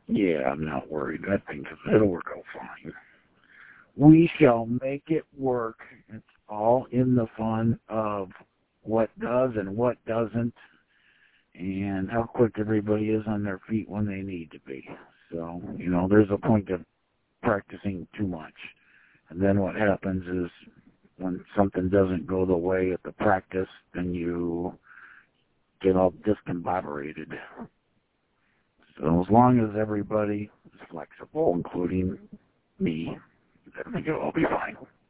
Yeah, I'm not worried. I think it'll work out fine. We shall make it work. It's all in the fun of what does and what doesn't, and how quick everybody is on their feet when they need to be. So, there's a point of practicing too much. And then what happens is when something doesn't go the way at the practice, then you get all discombobulated. So as long as everybody is flexible, including me, I think it'll all be fine.